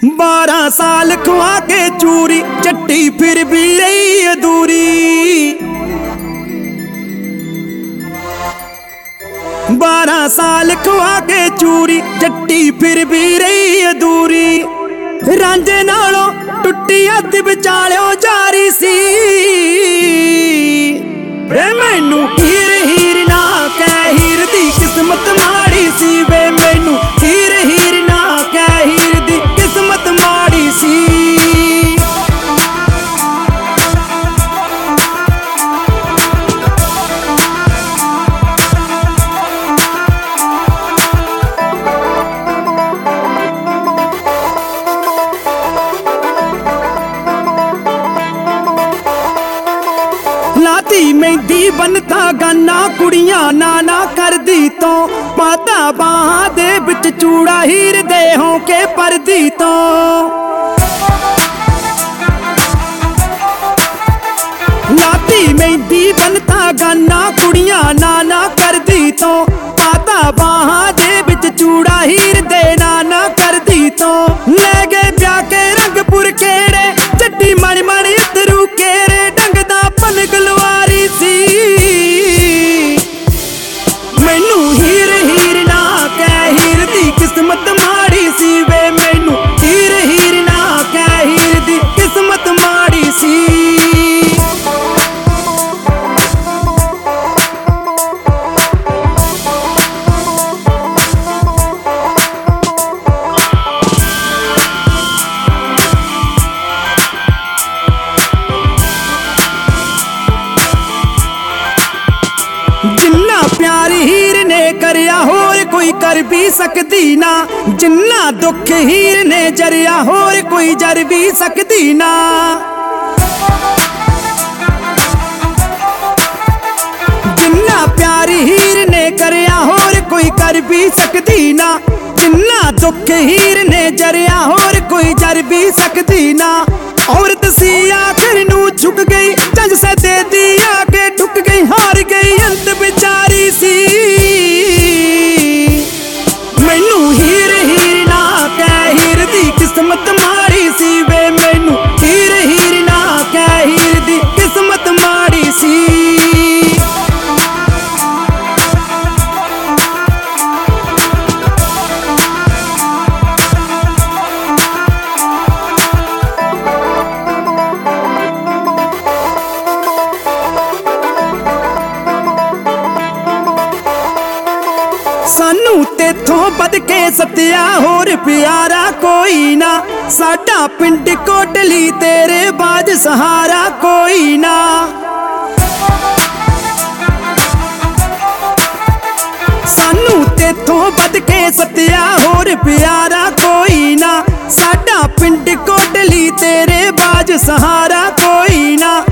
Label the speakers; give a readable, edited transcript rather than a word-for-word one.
Speaker 1: 12 साल खुआ के चूरी चट्टी फिर भी रही अधूरी। 12 साल खुआ के चूरी चट्टी फिर भी रही अधूरी। रांझे नालों टुट्टी हथ विचालियों जारी सी। वे मैनू हीर हीर ना कह हीर दी किस्मत माड़ी सी। वे मैनू हीर हीर ना कह हीर दी किस्मत माड़ी सी। लाती मेहंदी बनता गाना कुड़ियां नाना कर दी तो। पाता बाहां दे बिच चूड़ा हीर दे होके परदी तो। लाती मेहंदी बनता गाना कुड़ियां नाना कर दी तो। पाता बाहां दे बिच चूड़ा हीर दे नाना कर दी तो। ले गए ब्याह के रंगपुर केड़े चड्डी मण मण इधरू केरे डंगदा पन गलवारी सी। मैनू हीर हीर ना कह हीर दी किस्मत माड़ी सी। वे मैनू हीर हीर ना कह हीर दी किस्मत माड़ी सी। जिन्ना प्यार हीर ने करया होर कोई कर भी सकदी ना। जिन्ना दुख हीर ने जरिया होर कोई जर भी सकदी ना। जिन्ना प्यार हीर ने करया होर कोई कर भी सकदी ना। जिन्ना दुख हीर ने जरिया होर कोई जर भी सकदी ना। औरत सी आखिर नू झुक गई जज से दे दी आके ठुक गई हार गई अंत बेचारी सी। मैनू हीर हीर ना कह हीर दी किस्मत माड़ी सी। वे मैनू हीर हीर ना कह हीर दी किस्मत माड़ी सी। सानू तेथों बद के सत्या होर प्यारा कोई ना। साडा पिंड कोटली तेरे बाज सहारा कोई ना। सानू तेथों बद के सत्या होर प्यारा कोई ना। साडा पिंड कोटली तेरे बाज सहारा कोई ना।